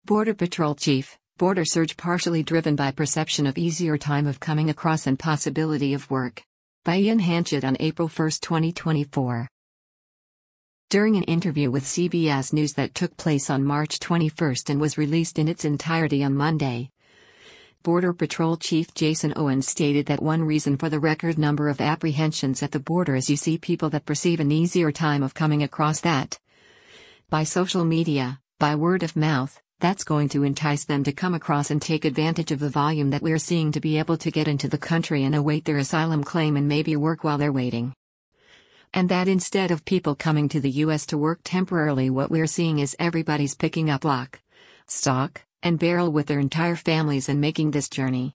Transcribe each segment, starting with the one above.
Border Patrol Chief, border surge partially driven by perception of easier time of coming across and possibility of work. By Ian Hanchett on April 1, 2024. During an interview with CBS News that took place on March 21 and was released in its entirety on Monday, Border Patrol Chief Jason Owens stated that one reason for the record number of apprehensions at the border is you see people that perceive an easier time of coming across that. By social media, by word of mouth, that's going to entice them to come across and take advantage of the volume that we're seeing to be able to get into the country and await their asylum claim and maybe work while they're waiting. And that instead of people coming to the U.S. to work temporarily, what we're seeing is everybody's picking up lock, stock, and barrel with their entire families and making this journey.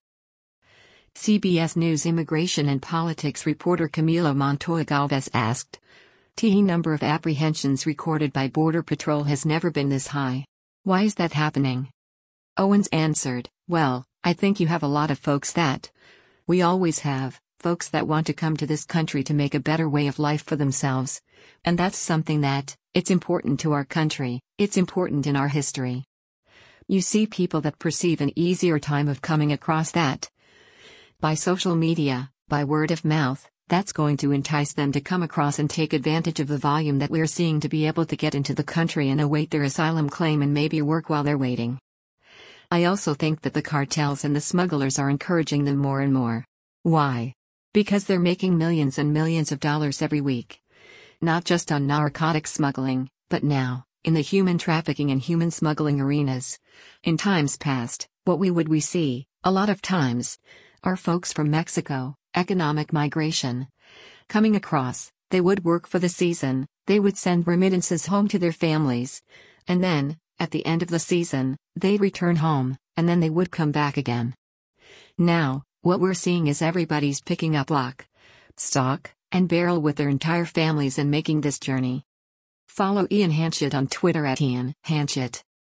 CBS News immigration and politics reporter Camilo Montoya Galvez asked, "The number of apprehensions recorded by Border Patrol has never been this high. Why is that happening?" Owens answered, "Well, I think you have a lot of folks that we always have, folks that want to come to this country to make a better way of life for themselves. And that's something that, it's important to our country, it's important in our history. You see people that perceive an easier time of coming across that. By social media, by word of mouth, that's going to entice them to come across and take advantage of the volume that we're seeing to be able to get into the country and await their asylum claim and maybe work while they're waiting. I also think that the cartels and the smugglers are encouraging them more and more. Why? Because they're making millions and millions of dollars every week. Not just on narcotic smuggling, but now, in the human trafficking and human smuggling arenas. In times past, what we see, a lot of times, are folks from Mexico, economic migration. Coming across, they would work for the season, they would send remittances home to their families. And then, at the end of the season, they'd return home, and then they would come back again. Now, what we're seeing is everybody's picking up lock, stock, and barrel with their entire families and making this journey." Follow Ian Hanchett on Twitter @IanHanchett.